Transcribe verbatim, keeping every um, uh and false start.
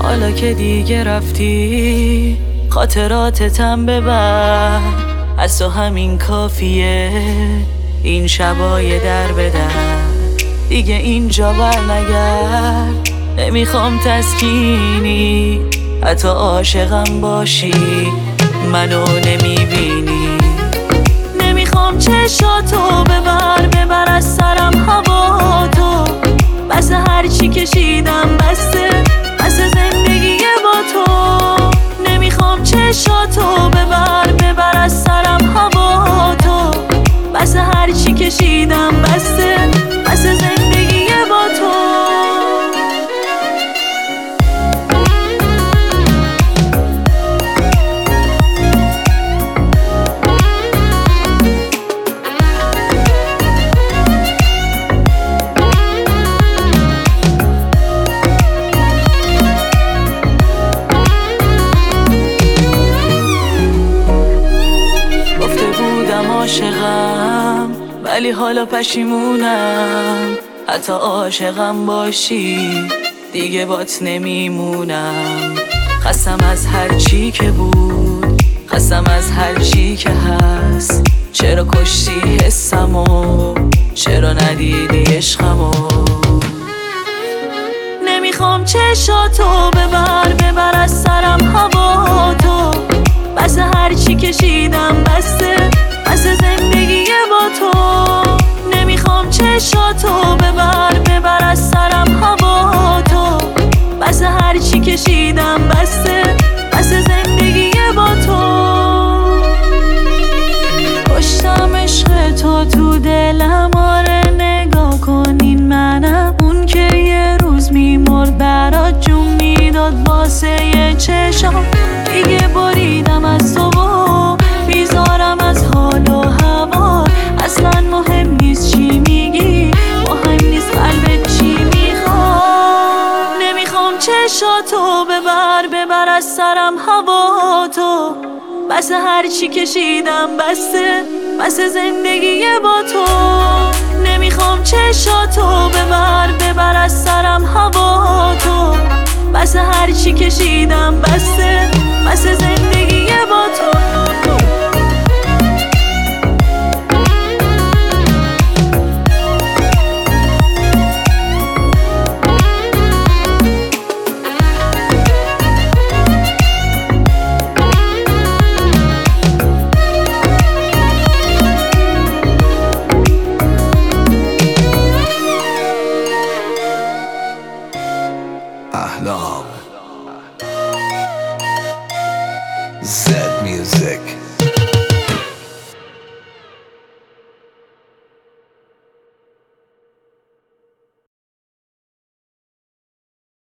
حالا که دیگه رفتی خاطراتتم ببر، از تو همین کافیه این شبای در به در. دیگه اینجا بر نگرد، نمیخوام تسکینی، حتی عاشقم باشی منو نمیبینی. نمیخوام چشاتو ببر ببر از سرم هوا تو، بس هرچی کشیدم بسته بس زندگی با تو. نمیخوام چشاتو ببر ببر از سرم هوا تو، بس هرچی کشیدم بسته بس زندگی با تو. عاشقم ولی حالا پشیمونم، حتی عاشقم باشی دیگه بات نمیمونم. خستم از هر چی که بود، خستم از هر چی که هست. چرا کشتی حسمو، چرا ندیدی عشقمو؟ نمیخوام چشاتو ببر ببر از سرم هوا تو، بس هر چی کشیدم بسته بس زندگی با تو. نمیخوام چشاتو ببر ببر از سرم هوا تو، بس هر چی کشیدم بسته بس زندگی با تو. کشتم عشق تو تو دلم، آره نگاه کنین منم اون که یه روز میمرد برات جون میداد واسه یه چشم. دیگه بریدم از تو و بیزارم از حال و هوا. اصلا مهم نیست چی میگی، مهم نیست قلبت چی میخواد. نمیخوام چشاتو ببر ببر از سرم هوا تو، بس هر چی کشیدم بسته بس زندگی با تو. نمیخوام چشاتو ببر ببر از سرم هوا تو، بس هر چی کشیدم بسته بس زندگی با تو. أحلام زد ميوزك.